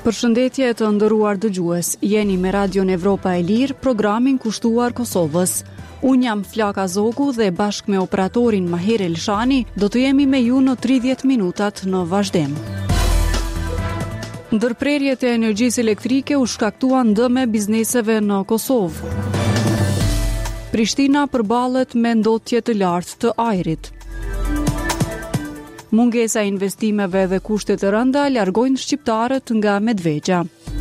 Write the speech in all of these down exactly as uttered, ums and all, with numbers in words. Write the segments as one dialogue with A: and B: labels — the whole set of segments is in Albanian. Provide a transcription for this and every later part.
A: Përshëndetje të nderuar dëgjues, jeni me Radion Evropa e Lirë, programin kushtuar Kosovës. Unë jam Flaka Zogu dhe bashkë me operatorin Maher Elshani do të jemi me ju në tridhjetë minutat në vazhdim. Ndërprerjet e energjisë elektrike u shkaktuan dëme bizneseve në Kosovë. Prishtina përballet me ndotje të lartë të ajrit. Mungesa e investimeve dhe kushtet e rënda largojnë shqiptarët nga Medvegja.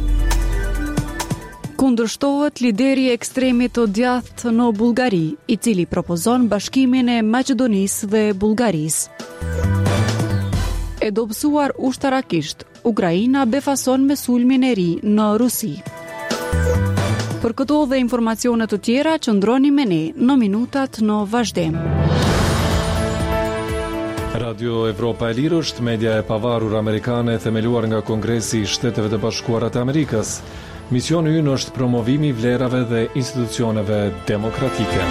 A: Kundërshtohet lideri i ekstremit të djathtë në Bullgari, i cili propozon bashkimin e Maqedonisë dhe Bullgarisë. E dobësuar ushtarakisht, Ukraina befason me sulmin e ri në Rusi. Për këto dhe informacione të tjera, qëndroni me ne në minutat në vazhdim.
B: Radio Evropa e Lirë është media e pavarur amerikane themeluar nga Kongresi i Shteteve të Bashkuara të Amerikës. Misioni ynë është promovimi i vlerave dhe institucioneve demokratike.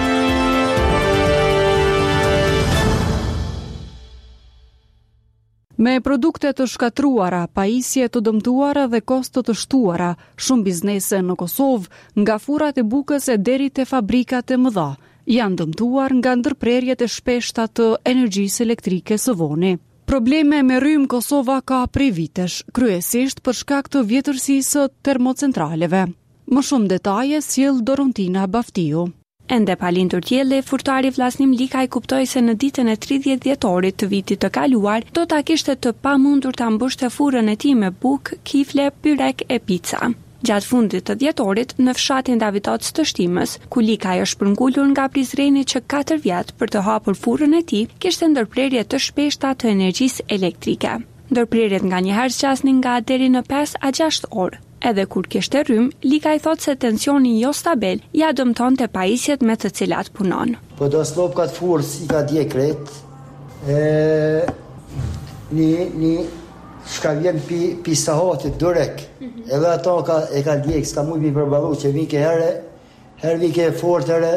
B: Me produkte të shkatruara, pajisje të dëmtuara dhe kosto të shtuara, shumë biznese në Kosovë, nga furat e bukës e deri te fabrikat e mëdha, janë dëmtuar nga ndërprerjet e shpeshta të energjisë elektrike së voni. Probleme me rrymë Kosova ka prej vitesh, kryesisht për shkak të vjetërsisë termocentraleve. Më shumë detaje sjell Dorontina Baftiu.
C: Ende pa lindur qielli, furtari Vllaznim Likaj kuptoi se në ditën e tridhjetë dhjetorit të vitit të kaluar do ta kishte të pamundur ta mbushte furrën e tij me bukë, kifle, byrek e pica. Gjatë fundit të dhjetorit, në fshatin Davidoc të Shtimës, ku Likaj është përngulur nga Prizreni që katër vjet për të hapur furrën e tij, kishte ndërprerje të shpeshta të energjisë elektrike. Ndërprerjet nganjëherë zgjasnin nga deri në pesë a gjashtë orë. Edhe kur kishte rrym, Likaj thot se tensioni jo stabil ja dëmtonte pajisjet me të cilat punon.
D: Po do slop kat furë si ka dje kret, e, një, një shka vjen pi, pi sahatit durek, mm-hmm. Edhe ato ka, e ka djek, s'ka mujt mi përbalu që vike herë, herë vike fortere,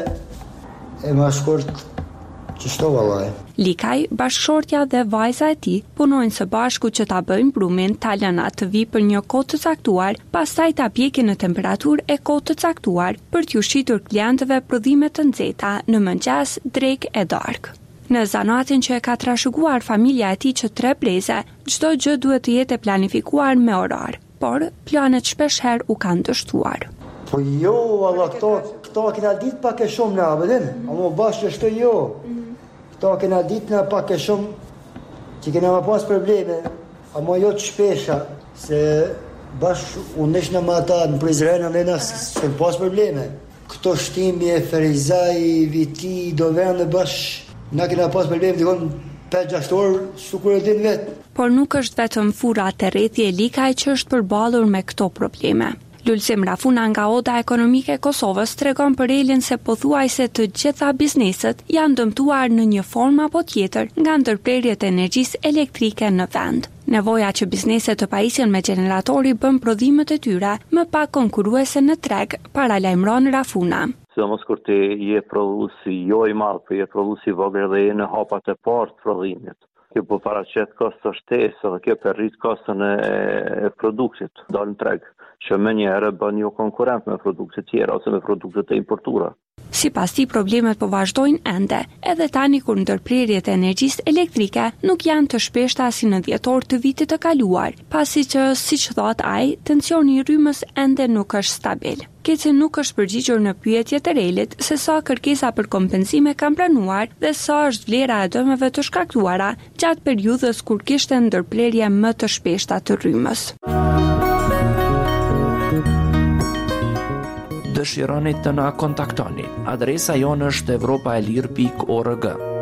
D: e ma shkurt që shto valaj.
C: Likaj, bashkëshortja dhe vajza e tij punojnë së bashku që ta bëjnë brumin, ta lënë atë vi për një kohë të caktuar, pastaj ta pjekin në temperaturë e kohë të caktuar për t'ju shitur klientëve prodhime të nxehta në mëngjes, drekë e darkë. Në zanatin që e ka trashëguar familja e tij që tre breze, çdo gjë duhet të jetë planifikuar me orar, por planet shpesh herë u kanë dështuar.
D: Po jo, valla këto këto kena ditë pak e shumë në abedin, ama bashkë është jo. Këto kena ditë në pak e shumë që kena më pas probleme, ama jo të shpesha, se bashkë unë nesh në më ata në Prizren në nëna s'ken pas probleme. Këto shtimi e Ferizaj, Viti, do vende bashkë, na kena pas probleme, dikon pesë gjashtë orë, sukur e din vetë.
C: Por nuk është vetëm fura të rrethi e Likaj që është përballur me këto probleme. Lulzim Rafuna nga Oda Ekonomike e Kosovës tregon për Elin se pothuajse të gjitha bizneset janë dëmtuar në një formë apo tjetër nga ndërprerjet e energjisë elektrike në vend. Nevoja që bizneset të pajisjen me gjeneratori bën prodhimet e tyre më pak konkurruese në treg, paralajmëron Rafuna.
E: Sidomos kur ti je prodhuesi jo i madh, por je prodhuesi i vogël dhe je në hapat e parë të prodhimit. Kjo po paraqet kosto shtesë dhe kjo për rrit kostën e, e produktit dalë në treg, që më njëherë bën jo konkurrent me produkte tjera ose me produkte të importuara.
C: Sipas tij problemet po vazhdojnë ende, edhe tani kur ndërprerjet e energjisë elektrike nuk janë të shpeshta si në dhjetor të vitit të kaluar, pasi që, siç thot ai, tensioni i rrymës ende nuk është stabil. Keci nuk është përgjigjur në pyetje të Relit se sa kërkesa për kompensime kanë planuar dhe sa është vlera e dëmeve të shkaktuara gjatë periudhës kur kishte ndërprerje më të shpeshta të rrymës.
F: Dëshironi të na kontaktoni. Adresa jonë është evropaelir pikë org.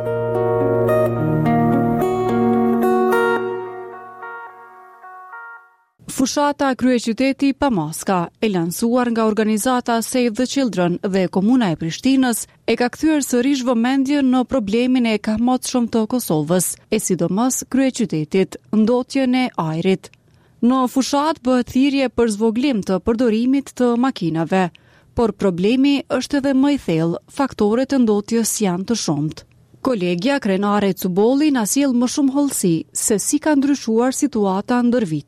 A: Fushata kryeqyteti Pamaska, e lansuar nga organizata Save the Children dhe Komuna e Prishtinës, e ka kthyer sërish vëmendjen në problemin e kahmotshëm të Kosovës, e sidomos kryeqytetit, ndotjen e ajrit. Në fushat bëhet thirrje për zvoglim të përdorimit të makinave, por problemi është edhe më i thellë, faktorët e ndotjes janë të shumtë. Kolegja krenare e Cubolli na sjell më shumë hollësi se si ka ndryshuar situata ndër vite.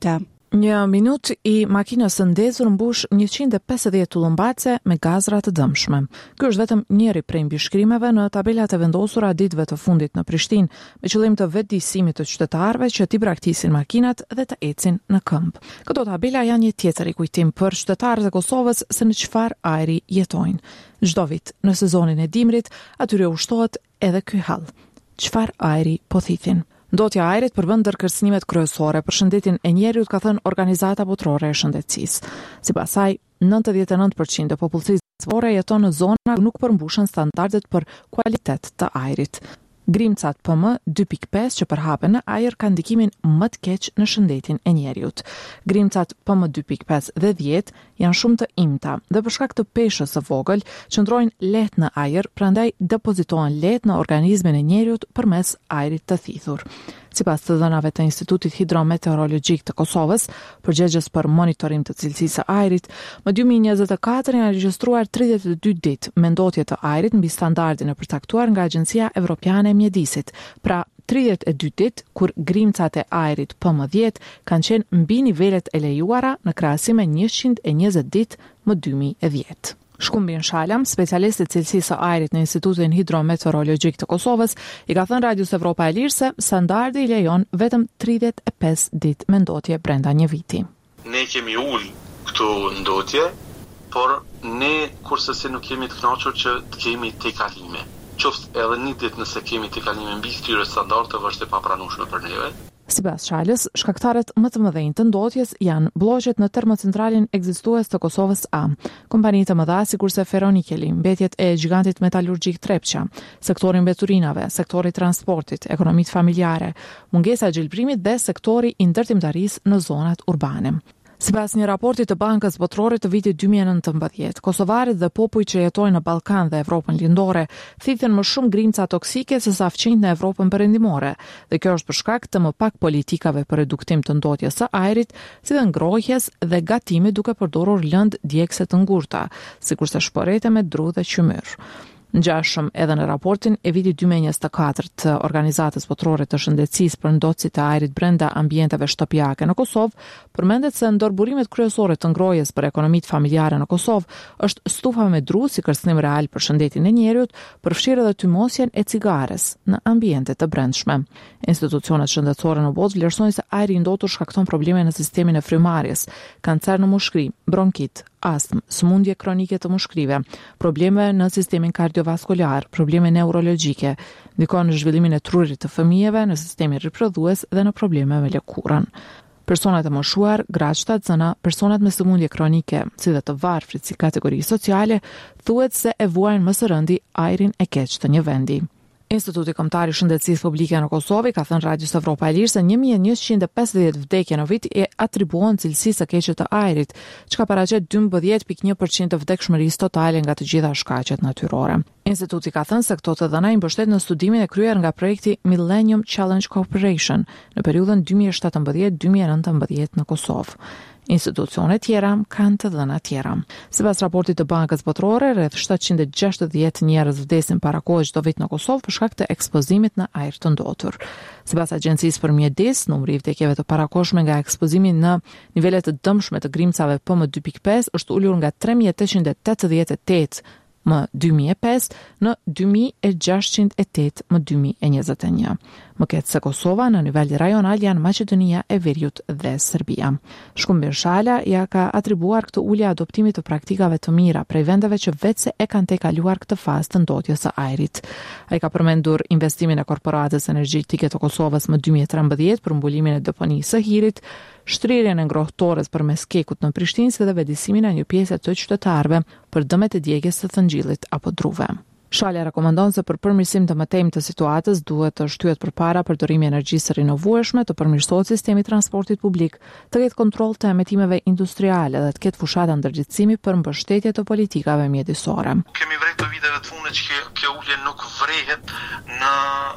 G: Një minut i makinës së ndezur mbush njëqind e pesëdhjetë tullumbace me gazra të dëmshme. Ky është vetëm njëri prej mbishkrimeve në tabelat e vendosura ditëve të fundit në Prishtinë, me qëllim të vetëdijësimit të qytetarëve që t'i braktisin makinat dhe të ecin në këmbë. Këto tabela janë një tjetër i kujtim për qytetarët e Kosovës se në çfarë ajri jetojnë. Çdo vit në sezonin e dimrit atyre ushtohet edhe ky hall. Çfarë ajri po thithin? Ndotja e ajrit përbën ndër kërcënimet kryesore për shëndetin e njerëzit, ka thënë Organizata Botërore e Shëndetësisë. Sipas saj, nëntëdhjetë e nëntë përqind e popullsisë botërore jeton në zona ku nuk përmbushen standardet për kualitet të ajrit. Grimcat P M dy pikë pesë që përhapen në ajër kanë ndikimin më të keq në shëndetin e njerëzit. Grimcat P M dy pikë pesë dhe dhjetë janë shumë të imta dhe për shkak të peshës së vogël qëndrojnë lehtë në ajër, prandaj depozitohen lehtë në organizmin e njerëzit përmes ajrit të thithur. Sipas të dhënave të Institutit Hidrometeorologjik të Kosovës, përgjegjës për monitorim të cilësisë së ajrit, më dy mijë e njëzet e katër janë regjistruar tridhjetë e dy ditë me ndotje të ajrit mbi standardin e përcaktuar nga Agjencia Evropiane e Mjedisit, pra tridhjetë e dy ditë kur grimcat e ajrit P M dhjetë kanë qenë mbi nivelet e lejuara në krahasim me njëqind e njëzet ditë më dy mijë e dhjetë. Shkumbin Shalam, specialist i cilësisë së ajrit në Institutin Hidrometeorologjik të Kosovës, i ka thënë Radios Evropa e Lirë se standardi i lejon vetëm tridhjetë e pesë ditë me ndotje brenda një viti.
H: Ne kemi ul këtu ndotje, por ne kurse se nuk kemi të kënaqur që të kemi tejkalime. Qoftë edhe një ditë nëse kemi tejkalime mbi këtyre standardeve është e papranueshme për neve.
G: Sipas Shalës, shkaktarët më të mëdhenj të ndotjes janë blloqet në termocentralin ekzistues të Kosovës A, kompani të mëdha sikurse Ferronikeli, mbetjet e gigantit metalurgjik Trepça, sektori mbeturinave, sektori transportit, ekonomitë familjare, mungesa e gjelbrimit dhe sektori i ndërtimtarisë në zonat urbane. Sipas një raporti të Bankës Botërore të vitit dy mijë e nëntëmbëdhjetë, kosovarët dhe popujt që jetojnë në Ballkan dhe Evropën lindore thithen më shumë grimca toksike se sa fqinjt në Evropën perëndimore, dhe kjo është për shkak të më pak politikave për reduktim të ndotjes së ajrit, si dhe ngrohjes dhe gatimit duke përdorur lëndë djegëse të ngurta, sikurse shporete me dru dhe qymyr. Ngjashëm edhe në raportin e vitit dy mijë e njëzet e katër të Organizatës Botërore të Shëndetësisë për ndotësit e ajrit brenda ambienteve shtëpiake në Kosovë, përmendet se ndër burimet kryesore të ngrohjes për ekonomitë familjare në Kosovë është stufa me dru si kërcënim real për shëndetin e njerëzit, përfshirë edhe tymosjen e cigares në ambiente të brendshme. Institucionet shëndetësore në botë vlerësojnë se ajri i ndotur shkakton probleme në sistemin e frymarrjes, kancer në mushkëri, bronkit, astm, sëmundje kronike të mushkërive, probleme në sistemin kardiovaskular, probleme neurologjike, ndikon në zhvillimin e trurit të fëmijëve, në sistemin riprodhues dhe në probleme me lëkurën. Personat e moshuar, graçtat, zëna, personat me sëmundje kronike, si dhe të varfrit si kategori sociale, thuhet se e vuajnë më së rëndi ajrin e keq të një vendi. Instituti Kombëtar i Shëndetësisë Publike në Kosovë ka thënë Radios Evropa e Lirë se një mijë e njëqind e pesëdhjetë vdekje në vit e atribuohen cilësisë së keqe të ajrit, çka paraqet dymbëdhjetë pikë një përqind të vdekshmërisë totale nga të gjitha shkaqet natyrore. Instituti ka thënë se këto të dhëna i mbështet në studimin e kryer nga projekti Millennium Challenge Corporation në periudhën dy mijë e shtatëmbëdhjetë dy mijë e nëntëmbëdhjetë në Kosovë. Institucione tjera kanë të dhëna tjera. Sipas raportit të Bankës Botërore, rreth shtatëqind e gjashtëdhjetë njerëz vdesin para kohë çdo vit në Kosovë për shkak të ekspozimit në ajër të ndotur. Sipas Agjencisë për Mjedis, numri i vdekjeve të parakohshme nga ekspozimi në nivele të dëmshme të grimcave P M dy pikë pesë është ulur nga tre mijë e tetëqind e tetëdhjetë e tetë më dy mijë e pesë në dy mijë e gjashtëqind e tetë më dy mijë e njëzet e një. Më ketë se Kosova në nivel rajonal janë Maqedonia e Veriut dhe Serbia. Shkumbin Shala ja ka atribuar këtë ulje adoptimit të praktikave të mira prej vendeve që vetëse e kanë tejkaluar këtë fazë të ndotjes së ajrit. Ai ka përmendur investimin e korporatës energjetike të Kosovës më dy mijë e trembëdhjetë për mbulimin e deponisë së hirit, shtrirjen e ngrohtores përmes kekut në Prishtinë si dhe vendësimin e një pjese të qytetarëve për dëmet e djegjes së thëngjillit apo druve. Shalja rekomandon se për përmirësim të mëtejmë të situatës duhet të shtyhet përpara përdorimi i energjisë së rinovueshme, të përmirësohet sistemi i transportit publik, të ketë kontroll të emetimeve industriale dhe të ketë fushata ndërgjegjësimi për mbështetje të politikave mjedisore.
H: Kemi vërejtë të viteve të fundit që kjo ulje nuk vrehet në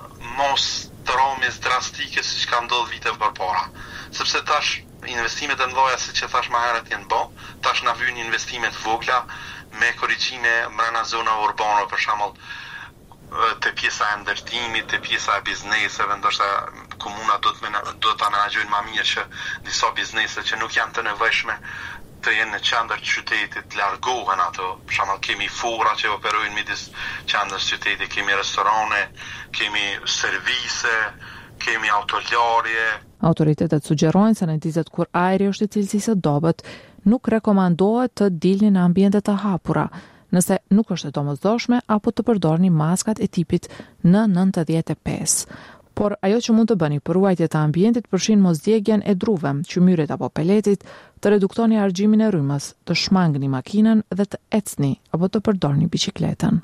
H: mos të romis drastike siç ka ndodhur vite përpara, sepse tash investimet e mëdha si që thash më herët janë bë, tash na vijnë investimet vogla me korrigjime mbrana zonave urbane, për shembull te pjesa e ndërtimit, te pjesa e bizneseve, ndoshta komuna do të mena, do ta menaxhojnë më mirë që disa biznese që nuk janë të nevojshme të jenë në qendër të qytetit, largohen ato. Për shembull kemi fora që operojnë midis qendrës së qytetit, kemi restorane, kemi servise, kemi autolarje.
G: Autoritetet sugjerojnë se në ditët kur ajri është i cilësisë së dobët, nuk rekomandohet të dilni në ambiente të hapura, nëse nuk është e domosdoshme apo të përdorni maskat e tipit N nëntëdhjetë e pesë. Por ajo që mund të bëni për ruajtje të ambientit përfshin mosdjegjen e druve, qymyrit apo peletit, të reduktoni argjimin e rrymës, të shmangni makinën dhe të ecni apo të përdorni biçikletën.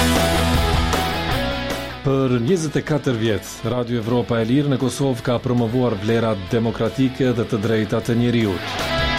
I: Për njëzet e katër vjet, Radio Evropa e Lirë në Kosovë ka promovuar vlerat demokratike dhe të drejtat të njeriut.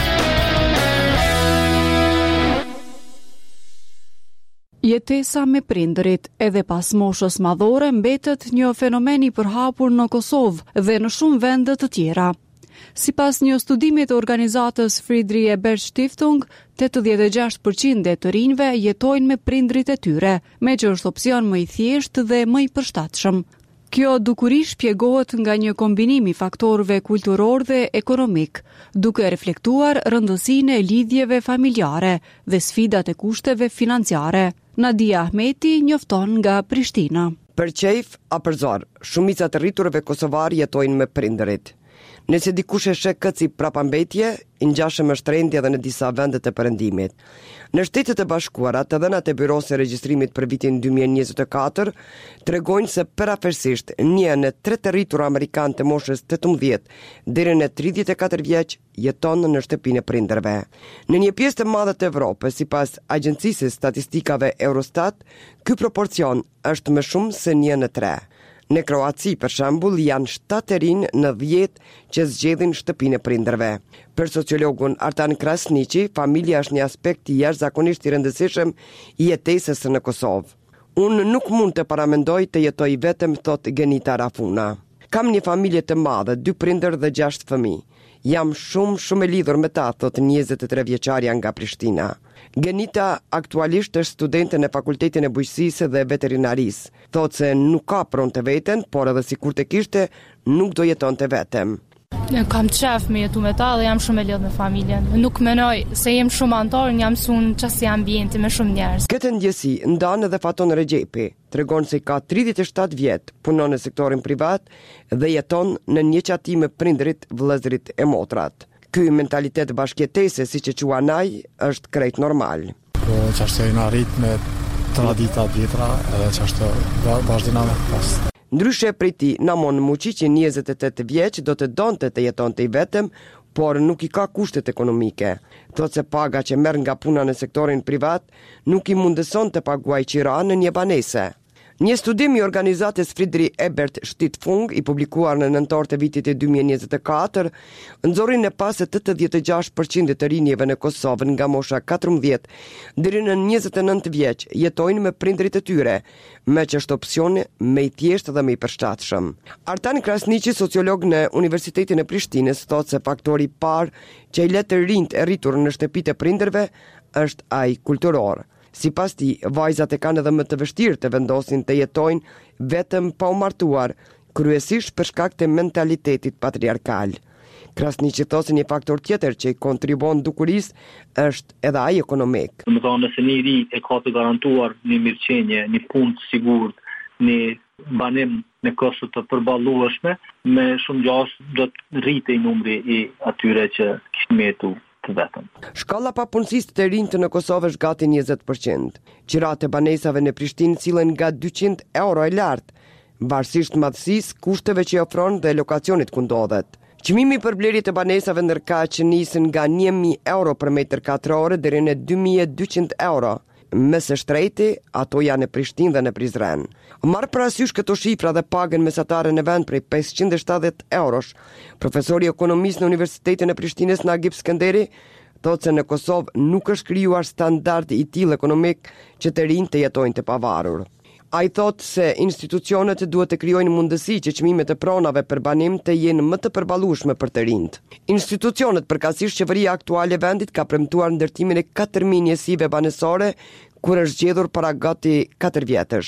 A: Jetesa me prindërit edhe pas moshës madhore mbetet një fenomen i përhapur në Kosovë dhe në shumë vende të tjera. Sipas një studimi të organizatës Friedrich Ebert Stiftung, tetëdhjetë e gjashtë përqind e të rinjve jetojnë me prindrit e tyre, me që është opsion më i thjeshtë dhe më i përshtatshëm. Kjo dukuri shpjegohet nga një kombinim i faktorëve kulturor dhe ekonomik, duke reflektuar rëndësinë e lidhjeve familjare dhe sfidat e kushteve financiare. Nadia Ahmeti njofton nga Prishtina.
J: Për qejf a për zor, shumica të rriturve kosovar jetojnë me prindërit. Nëse dikush e sheh këtë si prapambetje, i ngjashëm është trendi edhe në disa vende të Perëndimit. Në Shtetet e Bashkuara, të dhënat e Byros së Regjistrimit për vitin dy mijë e njëzet e katër tregojnë se përafërsisht një në tre të rritur amerikan të moshës tetëmbëdhjetë deri në tridhjetë e katër vjeç jeton në shtëpinë e prindërve. Në një pjesë të madhe të Evropës, sipas Agjencisë Statistikave Eurostat, ky proporcion është më shumë se një në tre. Në Kroaci, për shembull, janë shtatë rinë në dhjetë që zgjedhin shtëpinë e prindërve. Për sociologun Artan Krasniqi, familja është një aspekt i jashtëzakonisht i rëndësishëm i jetesës në Kosovë. Unë nuk mund të paramendoj të jetoj vetëm, thot Genita Rafuna. Kam një familje të madhe, dy prindër dhe gjashtë fëmijë. Jam shumë shumë e lidhur me ta, thot njëzet e tre vjeçarja nga Prishtina. Genita aktualisht është studente në Fakultetin e Bujqësisë dhe Veterinarisë. Thot se nuk ka pronë të veten, por edhe sikur të kishte, nuk do jeton të vetëm.
K: Kam qef me jetu me ta dhe jam shumë e lidh me familjen. Nuk menoj se jem shumë antar, jam sun qasi ambienti me shumë njerëz.
J: Këtë ndjesi ndan edhe Faton Regjepi, tregon se ka tridhjetë e shtatë vjet, punon në sektorin privat dhe jeton në një qati me prindrit, vëllezërit e motrat. Ky mentalitet bashkjetese, siç e quan ai, është krejt normal.
L: Po çfarë na arrit me tradita vjetra, edhe çfarë vazhdimave pas.
J: Ndryshe prej tij, Namon Muçiqi, njëzet e tetë vjeç, do të donte të jetonte i vetëm, por nuk i ka kushtet ekonomike. Thot se paga që merr nga puna në sektorin privat nuk i mundëson të paguajë qira në një banese. Një studim i organizatës Friedrich Ebert Stiftung, i publikuar në nëntor të vitit e dy mijë e njëzet e katër, nxorri në pas se tetëdhjetë e gjashtë përqind të rinjve në Kosovë nga mosha katërmbëdhjetë deri në njëzet e nëntë vjeç jetojnë me prindrit e tyre, me që është opsioni më i thjeshtë dhe më i përshtatshëm. Artan Krasniqi, sociolog në Universitetin e Prishtinës, thotë se faktori i parë që i le të rinjt e rritur në shtëpitë e prindërve është ai kulturor. Sipas tij, vajzat e kanë edhe më të vështirë të vendosin të jetojnë vetëm pa u martuar, kryesisht për shkak të mentalitetit patriarkal. Krasniqi thotë se një faktor tjetër që i kontribuon dukurisë është edhe ai ekonomik.
M: Do të thonë se një ri e ka të garantuar një mirëqenie, një punë të sigurt, një banim në kosto të përballueshme, me shumë gjashtë do të rritej numri i atyre që kishin jetu vetëm.
J: Shkalla papunësisë të rinjtë në Kosovë është gati njëzet përqind. Qirat e banesave në Prishtinë sillen nga dyqind euro e lartë, varësisht madhësisë, kushteve që ofron dhe lokacionit ku ndodhet. Çmimi për blerje të banesave ndërkaq nisin nga një mijë euro për metër katror deri në dy mijë e dyqind euro. Me së shtrejti, ato janë në Prishtinë dhe në Prizren. Marrë parasysh këto shifra dhe pagën mesatare në vend prej pesëqind e shtatëdhjetë eurosh. Profesori ekonomisë në Universitetin e Prishtinës Nagip Skënderi thotë se në Kosovë nuk është krijuar standard i tillë ekonomik që të rinjtë të jetojnë të pavarur. Ai thotë se institucionet duhet të krijojnë mundësi që çmimet e pronave për banim të jenë më të përballueshme për të rinjt. Institucionet, përkatësisht qeveria aktuale e vendit, ka premtuar ndërtimin e katër mijë njësive banesore, kur është zgjedhur para gati katër vjetësh.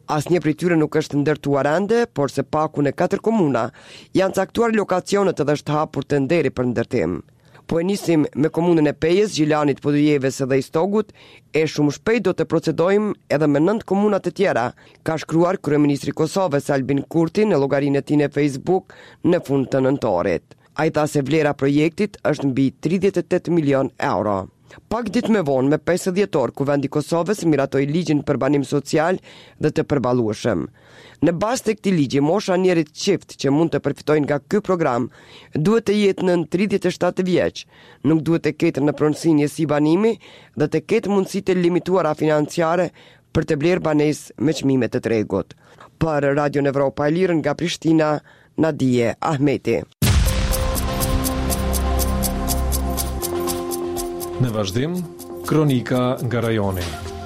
J: Asnjë prej tyre nuk është ndërtuar ende, por se paku në katër komuna janë caktuar lokacionet edhe është hapur tenderi për ndërtim. Po e nisim me komunën e Pejës, Gjilanit, Podujeves edhe Istogut, e shumë shpejt do të procedojmë edhe me nëntë komunat e tjera, ka shkruar kryeministri i Kosovës Albin Kurti në llogarinë e tij në Facebook në fund të nëntorit. Ai tha se vlera projektit është mbi tridhjetë e tetë milion euro. Pak ditë më vonë, me pesë dhjetor, Kuvendi i Kosovës miratoi ligjin për banim social dhe të përballueshëm. Në bazë të këtij ligji, mosha njerit çift që mund të përfitojnë nga ky program duhet të jetë nën tridhjetë e shtatë vjeç, nuk duhet të ketë në pronësi njësi banimi dhe të ketë mundësi të limituara financiare për të blerë banesë me çmime të tregut. Për Radio Evropa e Lirë nga Prishtina, Nadije Ahmeti.
I: Në vazhdim, kronika nga rajoni.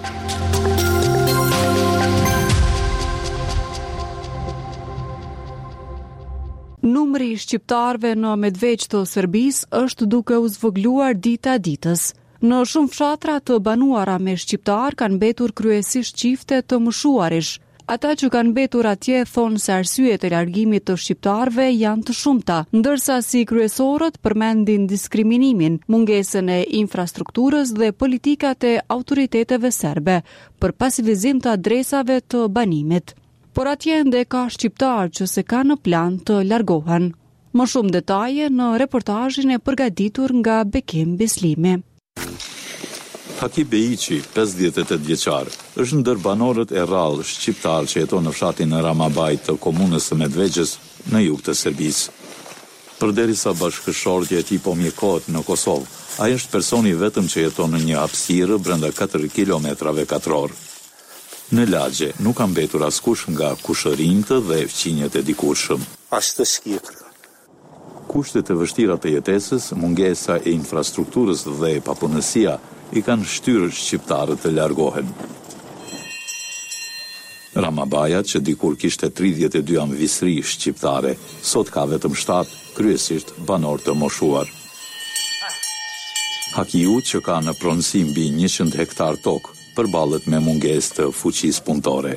B: Numri i shqiptarëve në Medveç të Serbisë është duke u zvogluar dita ditës. Në shumë fshatra të banuara me shqiptar kanë mbetur kryesisht çifte të moshuarish. Ata që kanë mbetur atje thonë se arsyet e largimit të shqiptarëve janë të shumta, ndërsa si kryesorët përmendin diskriminimin, mungesën e infrastrukturës dhe politikat e autoriteteve serbe për pasivizim të adresave të banimit. Por atje ende ka shqiptar që se ka në plan të largohen. Më shumë detaje në reportazhin e përgatitur nga Bekim Bislimi.
N: Haki Beiqi, pesëdhjetë e tetë vjeçar, është ndër banorët e rrallë shqiptar që jeton në fshatin Ramabaj të komunës së Medvegjës në jug të Serbisë. Përderisa bashkëshortja e tij po mjekohet në Kosovë, ai është personi vetëm që jeton në një hapësirë brenda katër kilometrave katror. Në lagje nuk ka mbetur askush nga kushërinjtë dhe fqinjet e dikurshëm.
O: Ashtë skjekra.
N: Kushtet e vështira të jetesës, mungesa e infrastrukturës dhe papunësia i kanë shtyrë shqiptarët të largohen. Ramabaja, që dikur kishte tridhjetë e dy anëvisri shqiptare, sot ka vetëm shtatë, kryesisht banor të moshuar. Hakiu, që ka në pronësi mbi njëqind hektar tokë, përballet me mungesë të fuqisë punëtore.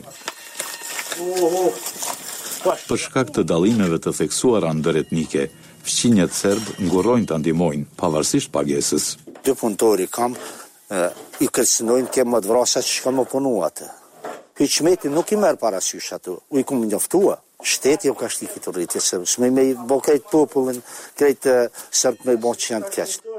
N: Për shkak të dallimeve të theksuara ndëretnike, fqinjet serb ngurrojnë ta ndihmojnë pavarësisht pagesës.
O: Dy punëtori kam e, i kërcënojnë ke më të vrasa që shka më punu atë. Hyqmeti nuk i merë parasysh atë, u i kumë njoftua. Shteti jo ka shti këtë rritje, se s'me me i bo krejt popullin, krejt sërp me i bo që janë të keqë.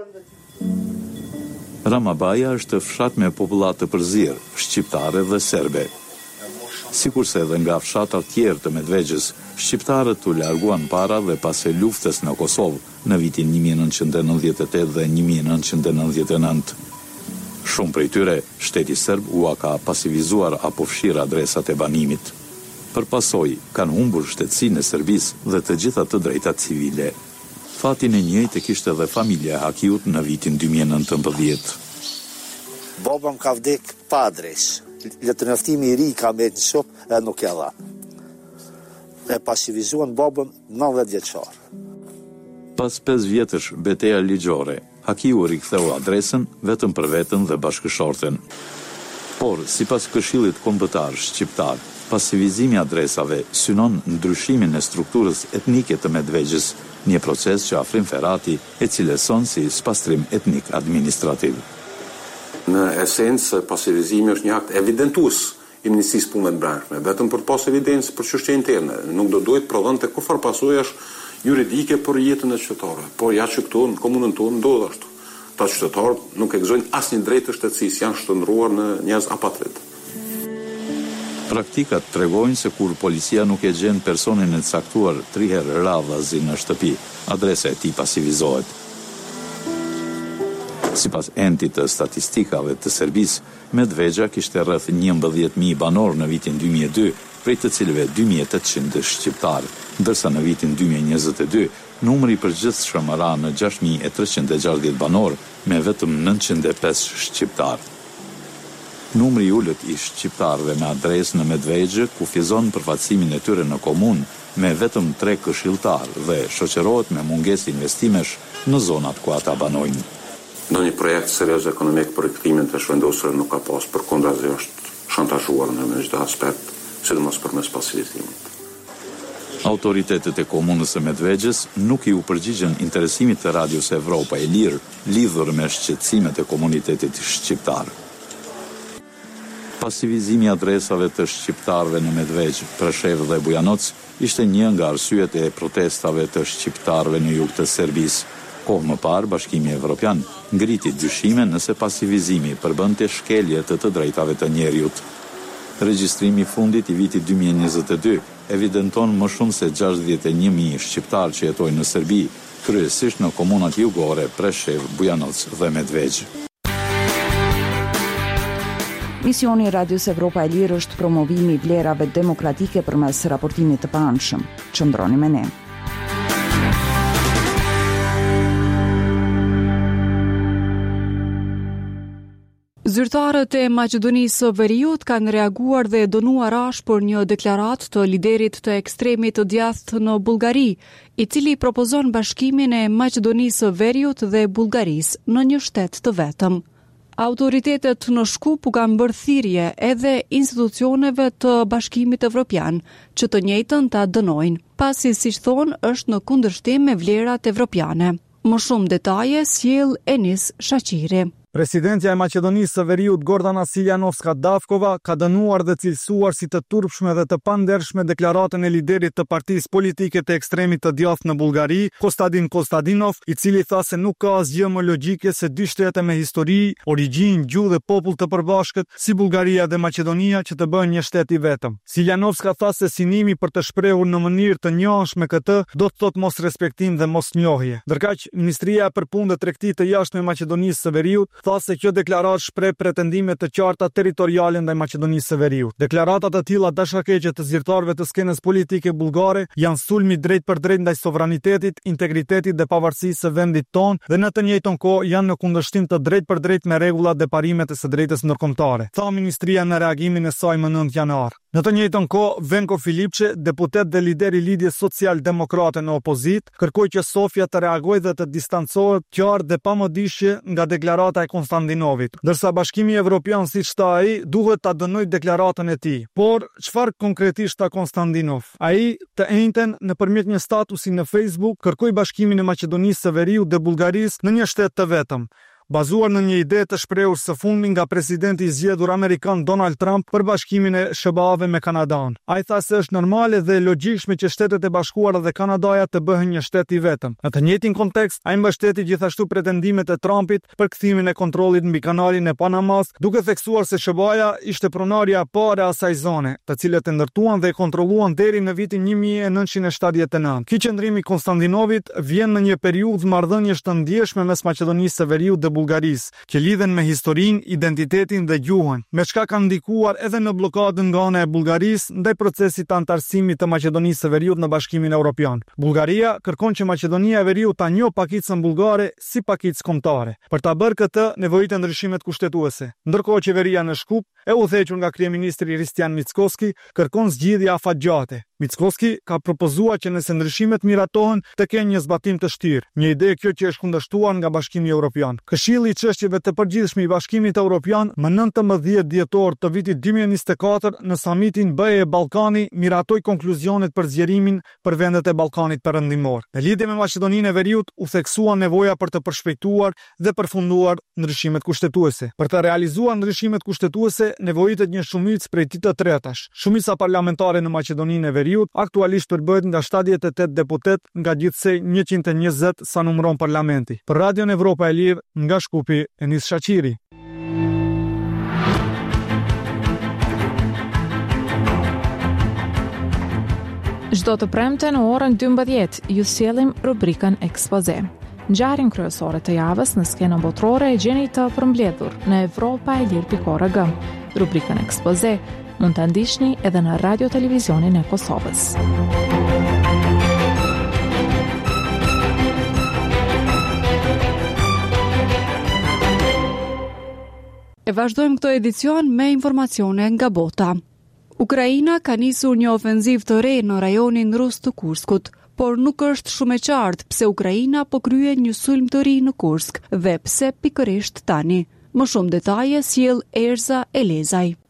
N: Ramabaja është fshat me popullat të përzirë, shqiptare dhe serbe. Sikurse edhe nga fshatat tjerë të Medvegjës, shqiptarët u larguan para dhe pas e luftës në Kosovë në vitin një mijë e nëntëqind e nëntëdhjetë e tetë dhe një mijë e nëntëqind e nëntëdhjetë e nëntë. Shumë prej tyre, shteti serb u ka pasivizuar apo fshirë adresat e banimit. Për pasoj, kanë humbur shtetësinë e Serbisë dhe të gjitha të drejtat civile. Fatin e njëjtë kishte edhe familja e Hakiut në vitin dy mijë e nëntëmbëdhjetë.
O: Babam ka vdek pa adresë. Letërnjoftimi i ri ka me në shop e nuk e dha. E pasivizuan babën nëntëdhjetë vjeçar.
N: Pas pesë vjetësh betejë ligjore, Hakiu riktheu adresën vetëm për veten dhe bashkëshorten. Por, sipas Këshillit Kombëtar Shqiptar, pasivizimi i adresave synon ndryshimin e strukturës etnike të Medvegjës, një proces që Afrim Ferati e cilëson si spastrim etnik administrativ.
P: Në esencë, pasivizimi është një akt evidentues i Ministrisë Punëve të Brendshme, vetëm për të pas evidencë për çështje interne. Nuk do duhet prodhonte kufar pasojësh juridike për jetën e qytetarëve. Por ja që këtu në komunën tonë ndodh ashtu. Ta qytetarët nuk e gëzojnë asnjë drejtë të shtetsisë, janë shndruar në njerëz apatrid.
N: Praktikat tregojnë se kur policia nuk e gjen personin e caktuar tri herë radhazi në shtëpi, adresa e tij pasivizohet. Sipas entit të statistikave të Serbisë, Medvegja kishte rreth njëmbëdhjetë mijë banor në vitin dy mijë e dy, prej të cilëve dy mijë e tetëqind shqiptar, ndërsa në vitin dy mijë e njëzet e dy, numri i përgjithshëm ra në gjashtë mijë e treqind e gjashtëdhjetë banor, me vetëm nëntëqind e pesë shqiptar. Numri i ulët i shqiptarëve me adresë në Medvegjë kufizon përfaqësimin e tyre në komunë me vetëm tre këshilltar dhe shoqërohet me mungesë investimesh në zonat ku ata banojnë.
P: Në një projekt serioz ekonomik për rikthimin të shvendosur nuk ka pas, përkundrazi është shantazhuar në çdo aspekt. sidomos përmes pasivizimit.
N: Autoritetet e komunës së Medvegjës nuk i u përgjigjen interesimit të Radios Evropa e Lirë lidhur me shqetësimet e komunitetit shqiptar. Pasivizimi i adresave të shqiptarëve në Medvegj, Preshevë dhe Bujanoc ishte një nga arsyet e protestave të shqiptarëve në jug të Serbisë. Kohë më parë, Bashkimi Evropian ngriti dyshime nëse pasivizimi përbënte shkelje të të drejtave të njerëzit. Regjistrimi i fundit i vitit dy mijë e njëzet e dy evidenton më shumë se gjashtëdhjetë e një mijë shqiptarë që jetojnë në Serbi, kryesisht në komunat jugore, Preshevë, Bujanoc dhe Medvegj.
Q: Misioni i Radios Evropa e Lirë është promovimi i vlerave demokratike përmes raportimit të paanshëm. Qëndroni me ne.
B: Zyrtarët e Maqedonisë së Veriut kanë reaguar dhe dënuar rash për një deklaratë të liderit të ekstremit të djathtë në Bullgari, i cili propozon bashkimin e Maqedonisë së Veriut dhe Bullgarisë në një shtet të vetëm. Autoritetet në Shkup u kanë bërë thirrje edhe institucioneve të Bashkimit Evropian që të njëjtën ta dënojnë, pasi siç thonë është në kundërshtim me vlerat evropiane. Më shumë detaje sjell Enis Shaqiri.
R: Presidentja e Maqedonisë së Veriut Gordana Siljanovska-Davkova ka dënuar dhe cilësuar si të turpshme dhe të pandershme deklaratën e liderit të partisë politike të ekstremit të djathtë në Bullgari, Kostadin Kostadinov, i cili tha se nuk ka asgjë më logjike se dy shtete me histori, origjinë, gjuhë dhe popull të përbashkët, si Bullgaria dhe Maqedonia, që të bëhen një shtet i vetëm. Siljanovska tha se synimi për të shprehur në mënyrë të njëanshme këtë do të thotë mos respektim dhe mos njohje. Ndërkaq, Ministria për Punë dhe Tregti të Jashtme e Maqedonisë së Veriut tha se kjo deklaratë shpreh pretendime të qarta territoriale ndaj Maqedonisë së Veriut. Deklarata të tilla dashakeqe të zyrtarëve të skenës politike bullgare janë sulmi drejt për drejt ndaj sovranitetit, integritetit dhe pavarësisë së vendit tonë dhe në të njëjtën kohë janë në kundërshtim të drejt për drejt me rregullat dhe parimet e së drejtës ndërkombëtare, tha ministria në reagimin e saj më nëntë janar. Në të njëjtën kohë, Venko Filipçe, deputet dhe lider i lidhjes social-demokrate në opozit, kërkoi që Sofia të reagojë dhe të distancohet qartë dhe pamëdishje nga deklarata e Konstantinovit, ndërsa Bashkimi Evropian, siç tha ai, duhet ta dënojë deklaratën e tij. Por çfarë konkretisht tha Konstantinov? Ai të njëjtën nëpërmjet një statusi në Facebook kërkoi bashkimin e Maqedonisë së Veriut dhe Bullgarisë në një shtet të vetëm, bazuar në një ide të shprehur së fundmi nga presidenti i zgjedhur amerikan Donald Trump për bashkimin e S B A-ve me Kanadan. Ai tha se është normale dhe logjikshme që Shtetet e Bashkuara dhe Kanadaja të bëhen një shtet i vetëm. Në të njëjtin kontekst, ai mbështeti gjithashtu pretendimet e Trumpit për kthimin e kontrollit mbi kanalin e Panamas, duke theksuar se S B A-ja ishte pronarja e parë e asaj zone, të cilët e ndërtuan dhe e kontrolluan deri në vitin një mijë e nëntëqind e shtatëdhjetë e nëntë. Ky qëndrim i Konstantinovit vjen në një periudhë marrëdhënies të ndjeshme mes Maqedonisë së Veriut dhe Bullgarisë, që lidhen me historinë, identitetin dhe gjuhën, me çka kanë ndikuar edhe në blokadën nga ana e Bullgarisë ndaj procesit të antarësimit të Maqedonisë së Veriut në Bashkimin Evropian. Bullgaria kërkon që Maqedonia e Veriut ta njohë pakicën bullgare si pakicë kombëtare. Për ta bërë këtë, nevojitet ndryshimet kushtetuese. Ndërkohë qeveria në Shkup, e udhëhequr nga kryeministri Hristian Mickoski, kërkon zgjidhje afatgjate. Mickoski ka propozuar që nëse ndryshimet miratohen të kenë një zbatim të shtirë, një ide kjo që është kundërshtuar nga Bashkimi Evropian. Këshilli i çështjeve të përgjithshme i Bashkimit Evropian më nëntëmbëdhjetë dhjetor të vitit dy mijë e njëzet e katër në samitin B E Ballkani miratoi konkluzionet për zgjerimin për vendet e Ballkanit Perëndimor. Në lidhje me Maqedoninë e Veriut u theksua nevoja për të përshpejtuar dhe përfunduar ndryshimet kushtetuese. Për të realizuar ndryshimet kushtetuese nevojitet një shumicë prej tij të tretash. Shumica parlamentare në Maqedoninë e Veriut aktualisht përbëhet nga shtatëdhjetë e tetë deputet nga gjithsej njëqind e njëzet sa numëron parlamenti. Për Radion Evropa e Lirë, nga Shkupi, Enis Shaqiri.
G: Çdo të premte në orën dymbëdhjetë ju sjellim rubrikën Ekspoze. Ngjarjen kryesore të javës në skenën botërore e gjeni të përmbledhur në evropa e lirë pikë org. Rubrikën Ekspoze mund të ndiqni edhe në radio televizionin e Kosovës.
B: E vazhdojmë këto edicion me informacione nga bota. Ukraina ka nisur një ofenziv të re në rajonin rus të Kurskut, por nuk është shumë e qartë pse Ukraina po kryen një sulm të ri në Kursk dhe pse pikërisht tani. Më shumë detaje sjell Erza Elezaj.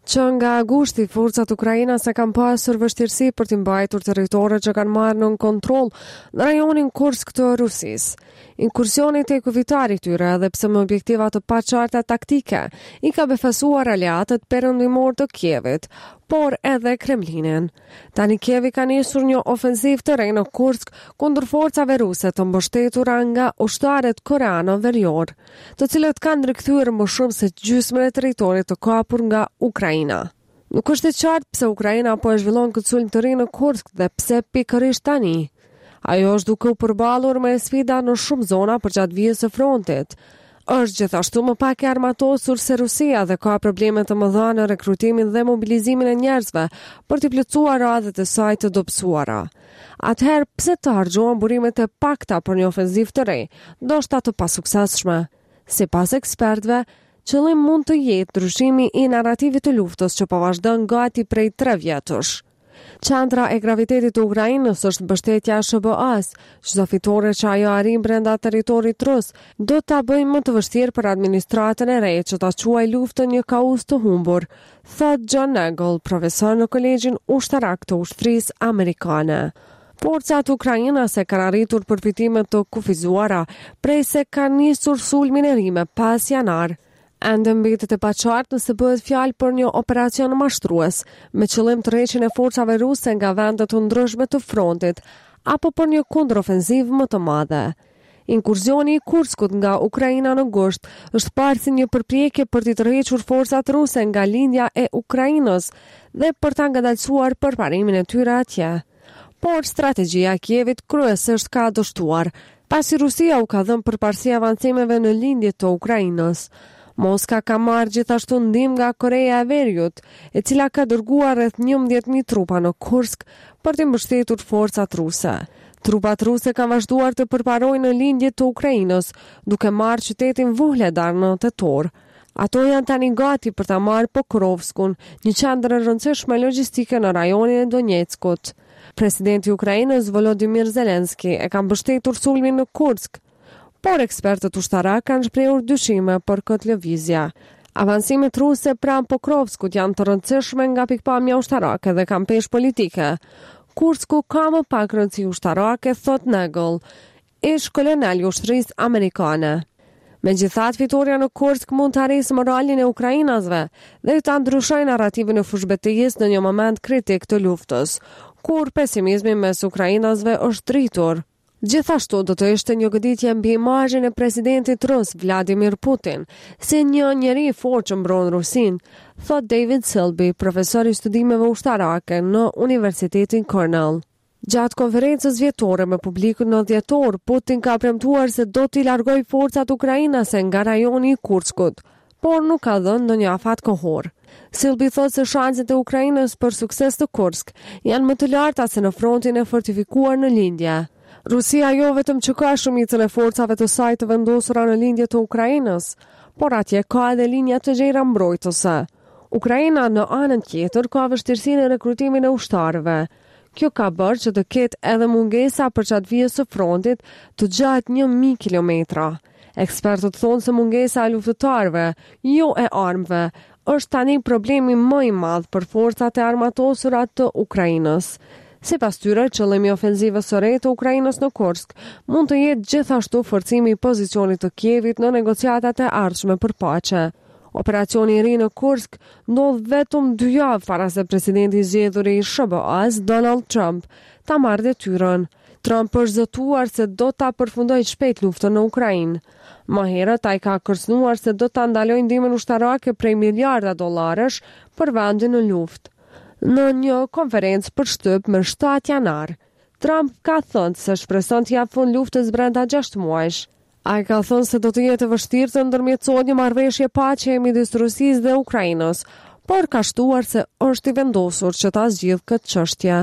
B: që nga agushti forcat ukrainase kanë pasur vështirësi për të mbajtur territoret që kanë marrë në kontroll në rajonin Kursk të Rusisë. Inkursionit e kuvitarit tyre edhe pse me objektiva të paqarta taktike i ka befasuar aleatët perëndimor të Kievit, por edhe Kremlinin. Tani Kievi ka nisur një ofensiv të re në Kursk kundër forcave ruse të mbështetura nga ushtarët koreanë verior, të cilët kanë rikthyer më shumë se gjysmën e territorit të kapur nga Ukraina. Nuk është e qartë pse Ukraina po e zhvillon këtë sulm të ri në Kursk dhe pse pikërisht tani. Ajo është duke u përballur me sfida në shumë zona përgjatë vijës së frontit. Është gjithashtu më pak e armatosur se Rusia dhe ka probleme të mëdha në rekrutimin dhe mobilizimin e njerëzve për të plotësuar radhët e saj të dobësuara. Atëherë pse të harxhohen burimet e pakta për një ofenzivë të re, ndoshta të pasuksesshme? Sipas ekspertëve, qëllimi mund të jetë ndryshimi i narrativit të luftës që po vazhdon gati prej tre vjetësh. Qendra e gravitetit të Ukrainës është mbështetja e S B A-s, çdo fitore që ajo arrin brenda territorit rus do ta bëjë më të vështirë për administratën e re që ta quajë luftën një kaos të humbur, thot John Nagel, profesor në Kolegjin Ushtarak të Ushtrisë Amerikane. Forcat ukrainase kanë arritur përfitime të kufizuara prej se kanë nisur sulmin e ri me pas janar. Ende mbetet e paqartë nëse bëhet fjalë për një operacion mashtrues me qëllim të rreqjen e forcave ruse nga vende të ndryshme të frontit apo për një kundërofenzivë më të madhe. Inkursioni i Kurskut nga Ukraina në gusht është parë si një përpjekje për të tërhequr forcat ruse nga lindja e Ukrainës dhe për ta ngadalësuar përparimin e tyre atje. Por strategjia e Kievit kryesisht ka dështuar, pasi Rusia u ka dhënë përparësi avancimeve në lindje të Ukrainës. Moska ka marrë gjithashtu ndihmë nga Korea e Veriut, e cila ka dërguar rreth njëmbëdhjetë mijë trupa në Kursk për të mbështetur forcat ruse. Trupat ruse kanë vazhduar të përparojnë në lindje të Ukrainës, duke marrë qytetin Vuhledar në tetor. Ato janë tani gati për ta marrë Pokrovskun, një qendër e rëndësishme logjistike në rajonin e Donetskut. Presidenti i Ukrainës Volodymyr Zelensky e ka mbështetur sulmin në Kursk, por ekspertët ushtarak kanë shprehur dyshime për këtë lëvizje. Avancimet ruse pranë Pokrovskut janë të rëndësishme nga pikpamja ushtarake dhe kanë peshë politike. Kursku ka më pak rëndësi ushtarake, thot Nagel, ish kolonel i ushtrisë amerikane. Megjithatë, fitoria në Kursk mund të arrisë moralin e ukrainasve dhe ta ndryshojë narrativin e fushbetejës në një moment kritik të luftës, kur pesimizmi mes ukrainasve është rritur. Gjithashtu do të ishte një goditje mbi imazhin e presidentit rus Vladimir Putin, si një njeri i fortë që mbron Rusin, thot David Selby, profesor i studimeve ushtarake në Universitetin Cornell. Gjatë konferencës vjetore me publikun në dhjetor, Putin ka premtuar se do t'i largojë forcat ukrainase nga rajoni i Kurskut, por nuk ka dhënë ndonjë afat kohor. Selby thot se shanset e Ukrainës për sukses të Kursk janë më të larta se në frontin e fortifikuar në lindje. Rusia jo vetëm që ka shumicën e forcave të saj të vendosura në lindje të Ukrainës, por atje ka edhe linja të gjera mbrojtëse. Ukraina në anën tjetër ka vështirësi në rekrutimin e ushtarëve. Kjo ka bërë që të ketë edhe mungesa për çat vijës së frontit të gjatë një mijë kilometra. Ekspertët thonë se mungesa e luftëtarëve, jo e armëve, është tani problemi më i madh për forcat e armatosura të Ukrainës. Sipas tyre, qëllimi i ofenzivës së re të Ukrainës në Kursk mund të jetë gjithashtu forcimi i pozicionit të Kievit në negociatat e ardhshme për paqe. Operacioni i ri në Kursk ndodh vetëm dy javë para se presidenti i zgjedhur i S B A-s, Donald Trump, ta marrë detyrën. Trump është zëtuar se do ta përfundojë shpejt luftën në Ukrainë. Më herët ai ka kërcënuar se do ta ndalojë ndihmën ushtarake prej miliarda dollarësh për vendin në luftë. Në një konferencë për shtyp më shtatë janar, Trump ka thënë se shpreson të japë fund luftës brenda gjashtë muajsh. Ai ka thënë se do të jetë vështirë të ndërmjetësohet një marrëveshje paqe midis Rusisë dhe Ukrainës, por ka shtuar se është i vendosur që ta zgjidhë këtë çështje.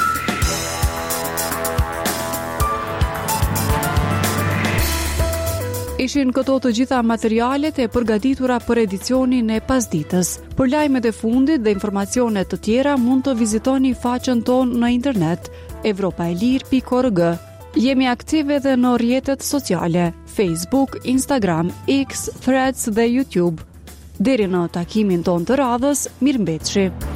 A: Ishin këto të gjitha materialet e përgatitura për edicionin e pasditës. Për lajmet e fundit dhe informacione të tjera mund të vizitoni faqen tonë në internet evropaelir pikë org. Jemi aktive edhe në rrjetet sociale, Facebook, Instagram, X, Threads dhe YouTube. Deri në takimin ton të radhës, mirëmbëjtje.